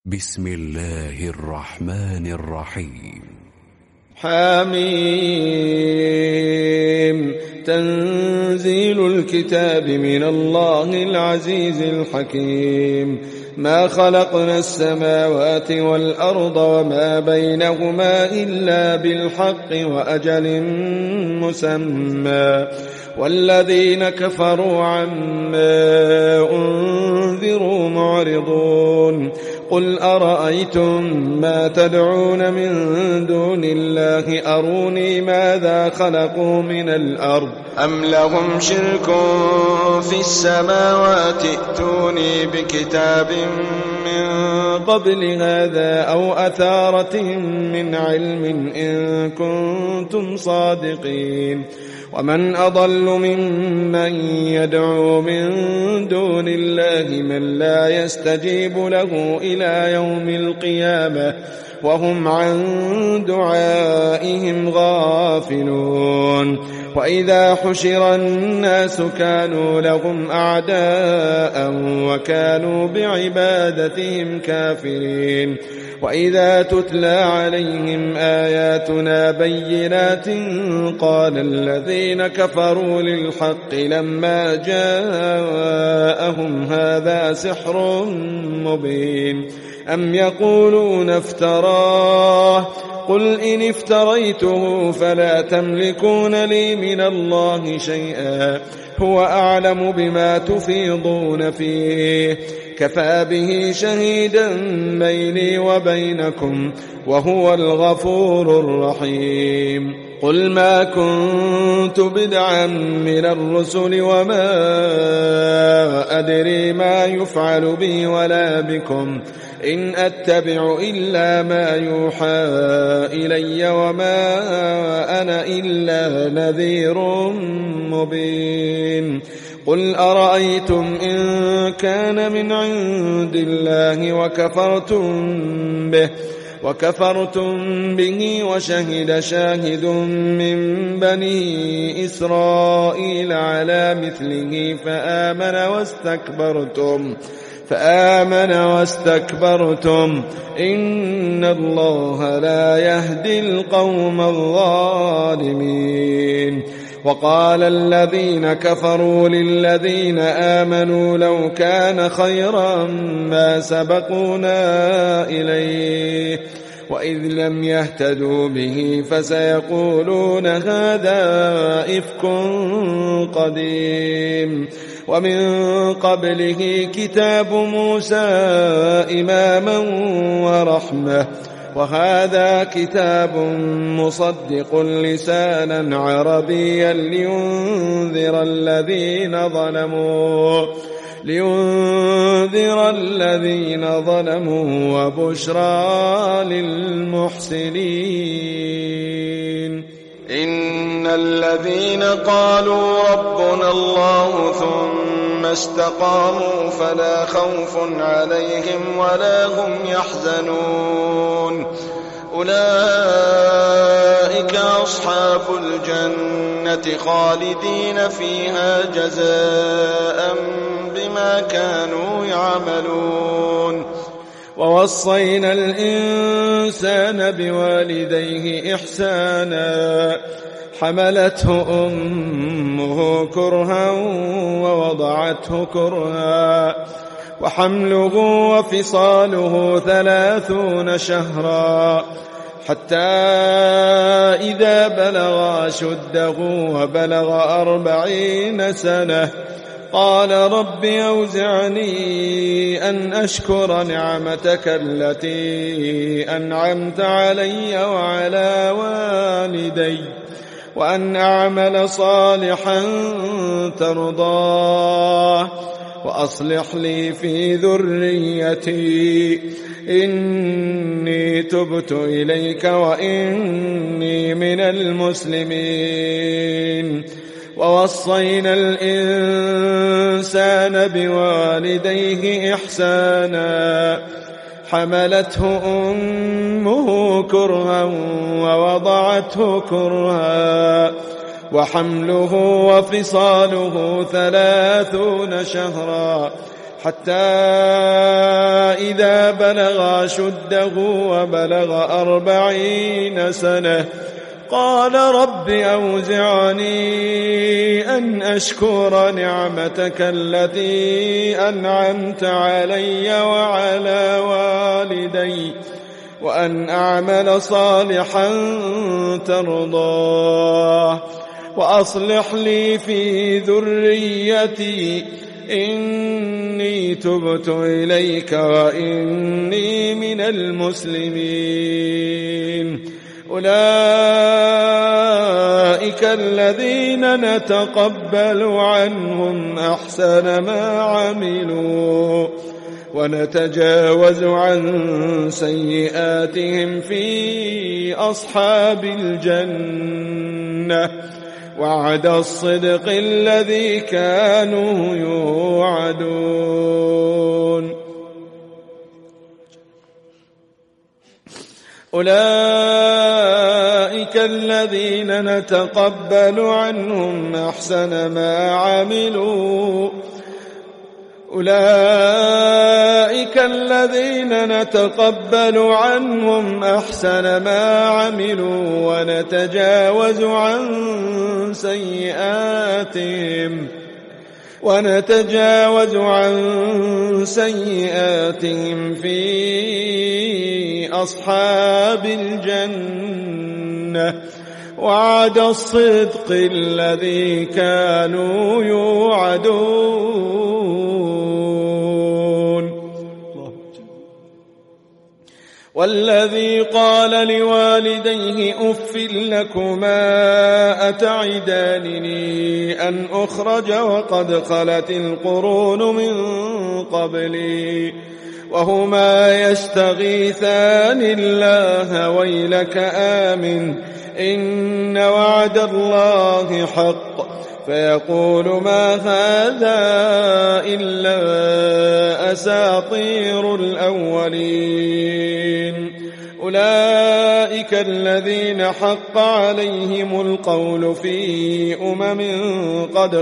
بسم الله الرحمن الرحيم. حميم. تنزيل الكتاب من الله العزيز الحكيم. ما خلقنا السماوات والأرض وما بينهما إلا بالحق وأجل مسمى، والذين كفروا عما أنذروا معرضون. قل أرأيتم ما تدعون من دون الله أروني ماذا خلقوا من الأرض أم لهم شرك في السماوات ائتوني بكتاب من قبل هذا أو أثارة من علم إن كنتم صادقين. ومن أضل ممن يدعو من دون الله من لا يستجيب له إلى يوم القيامة وهم عن دعائهم غافلون. وإذا حشر الناس كانوا لهم أعداء وكانوا بعبادتهم كافرين. وإذا تتلى عليهم آياتنا بينات قال الذين كفروا للحق لما جاءهم هذا سحر مبين. أم يقولون افتراه قل إن افتريته فلا تملكون لي من الله شيئا هو أعلم بما تفيضون فيه كفى به شهيدا بيني وبينكم وهو الغفور الرحيم. قل ما كنت بدعا من الرسل وما أدري ما يفعل بي ولا بكم إن أتبع إلا ما يوحى إلي وما أنا إلا نذير مبين. قل أرأيتم إن كان من عند الله وكفرتم به وشهد شاهد من بني إسرائيل على مثله فآمن واستكبرتم إن الله لا يهدي القوم الظالمين. وقال الذين كفروا للذين آمنوا لو كان خيرا ما سبقونا إليه وإذ لم يهتدوا به فسيقولون هذا إفك قديم. ومن قبله كتاب موسى إماما ورحمة وهذا كتاب مصدق لسانا عربيا لينذر الذين ظلموا وبشرى للمحسنين. إن الذين قالوا ربنا الله ثم استقاموا فلا خوف عليهم ولا هم يحزنون أولئك أصحاب الجنة خالدين فيها جزاء بما كانوا يعملون. ووصينا الإنسان بوالديه إحسانا حملته أمه كرها ووضعته كرها وحمله وفصاله 30 شهرا حتى إذا بلغ أشده وبلغ 40 سنة قال رب أوزعني أن أشكر نعمتك التي أنعمت علي وعلى والدي وأن أعمل صالحا ترضاه وأصلح لي في ذريتي إني تبت إليك وإني من المسلمين. ووصينا الإنسان بوالديه إحسانا حملته أمه كرها ووضعته كرها وحمله وفصاله 30 شهرا حتى إذا بلغ أشده وبلغ 40 سنة قال رب أوزعني أن أشكر نعمتك التي أنعمت علي وعلى والدي وأن أعمل صالحا ترضاه وأصلح لي في ذريتي إني تبت إليك وإني من المسلمين. أولئك الذين نتقبل عنهم أحسن ما عملوا ونتجاوز عن سيئاتهم في أصحاب الجنة وعد الصدق الذي كانوا يوعدون. أولئك الذين نتقبل عنهم أحسن ما عملوا أولئك الذين نتقبل عنهم أحسن ما عملوا ونتجاوز عن سيئاتهم في أصحاب الجنة وعد الصدق الذي كانوا يوعدون. والذي قال لوالديه أف لكما أتعدانني أن أخرج وقد خلت القرون من قبلي وهما يستغيثان الله ويلك آمن إن وعد الله حق فيقول ما هذا إلا أساطير الأولين. أولئك الذين حق عليهم القول في قد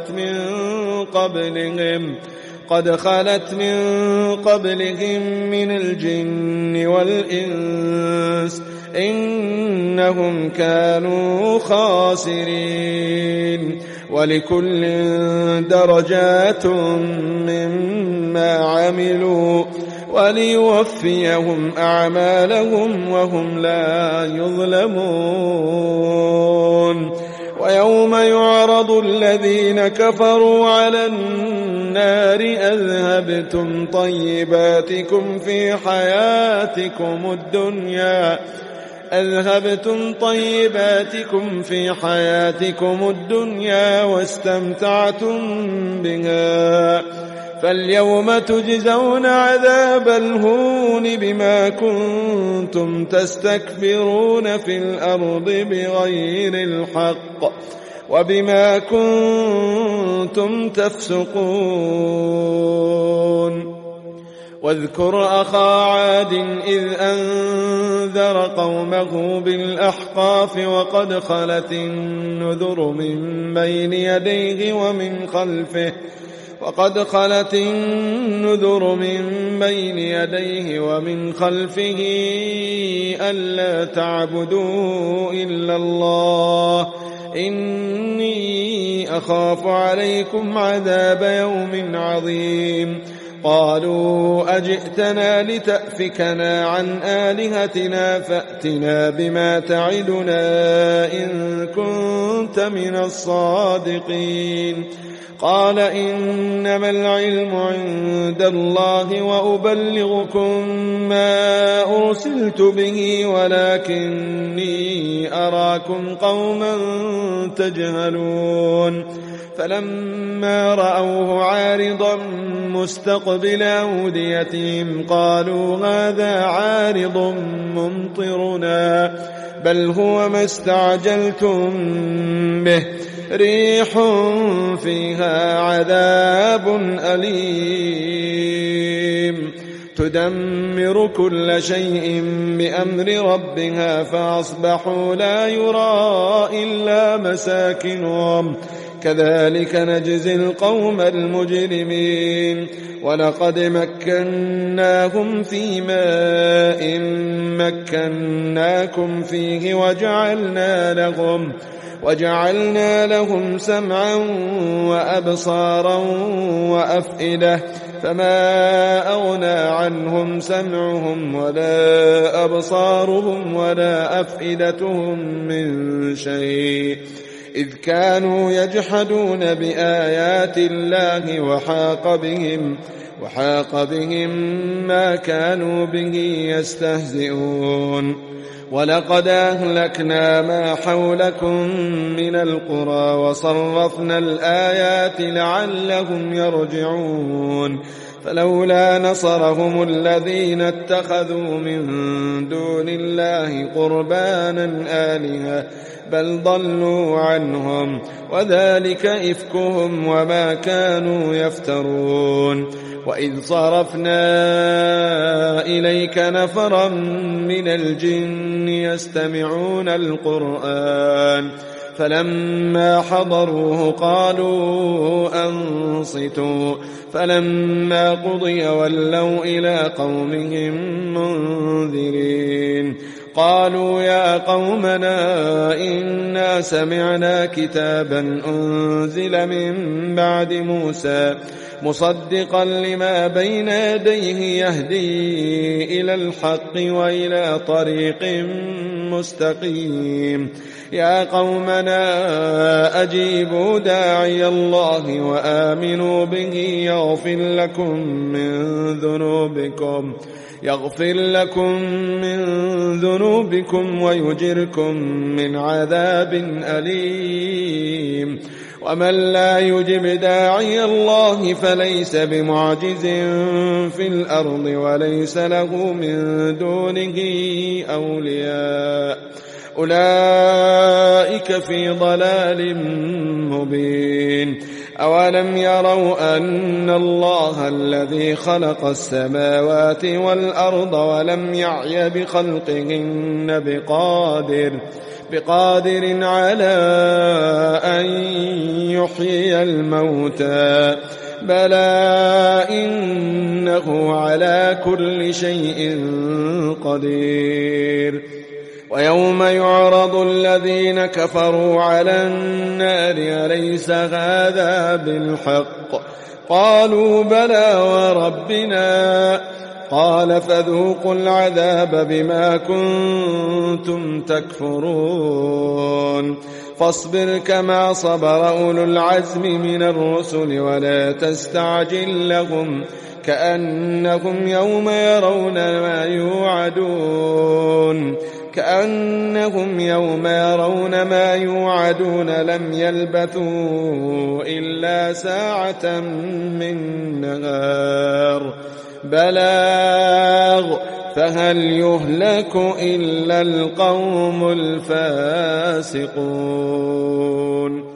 خلت من قبلهم من الجن والإنس إنهم كانوا خاسرين. ولكل درجات مما عملوا وليوفيهم أعمالهم وهم لا يظلمون. ويوم يعرض الذين كفروا على النار أذهبتم طيباتكم في حياتكم الدنيا واستمتعتم بها فاليوم تجزون عذاب الهون بما كنتم تستكبرون في الأرض بغير الحق وبما كنتم تفسقون. واذكر أخا عاد إذ أنذر قومه بالأحقاف وقد خلت النذر من بين يديه ومن خلفه ألا تعبدوا إلا الله إني أخاف عليكم عذاب يوم عظيم. قالوا أجئتنا لتأفكنا عن آلهتنا فأتنا بما تعدنا إن كنت من الصادقين. قال إنما العلم عند الله وأبلغكم ما أرسلت به ولكني أراكم قوما تجهلون. فلما رأوه عارضا مستقبل أوديتهم قالوا هذا عارض ممطرنا بل هو ما استعجلتم به ريح فيها عذاب أليم تدمر كل شيء بأمر ربها فأصبحوا لا يرى إلا مساكنهم كذلك نجزي القوم المجرمين ولقد مكناهم في ماء مكناكم فيه وجعلنا لهم سمعا وأبصارا وأفئدة فما أغنى عنهم سمعهم ولا أبصارهم ولا أفئدتهم من شيء إذ كانوا يجحدون بآيات الله وحاق بهم ما كانوا به يستهزئون ولقد أهلكنا ما حولكم من القرى وصرفنا الآيات لعلهم يرجعون فلولا نصرهم الذين اتخذوا من دون الله قربانا آلهة بل ضلوا عنهم وذلك إفكهم وما كانوا يفترون وإذ صرفنا إليك نفرا من الجن يستمعون القرآن فلما حضروه قالوا أنصتوا فلما قضي ولوا إلى قومهم منذرين قالوا يا قومنا إنا سمعنا كتابا أنزل من بعد موسى مصدقا لما بين يديه يهدي إلى الحق وإلى طريق مستقيم يا قومنا أجيبوا داعي الله وآمنوا به يغفر لكم من ذنوبكم ويجركم من عذاب أليم ومن لا يجب داعي الله فليس بمعجز في الأرض وليس له من دونه أولياء أولئك في ضلال مبين أولم يروا أن الله الذي خلق السماوات والأرض ولم يعي بخلقهن بقادر على أن يحيي الموتى بلى إنه على كل شيء قدير ويوم يعرض الذين كفروا على النار أليس هذا بالحق قالوا بلى وربنا قال فذوقوا العذاب بما كنتم تكفرون فاصبر كما صبر أولو العزم من الرسل ولا تستعجل لهم كأنهم يوم يرون ما يوعدون لم يلبثوا إلا ساعة من نهار بلاغ فهل يهلك إلا القوم الفاسقون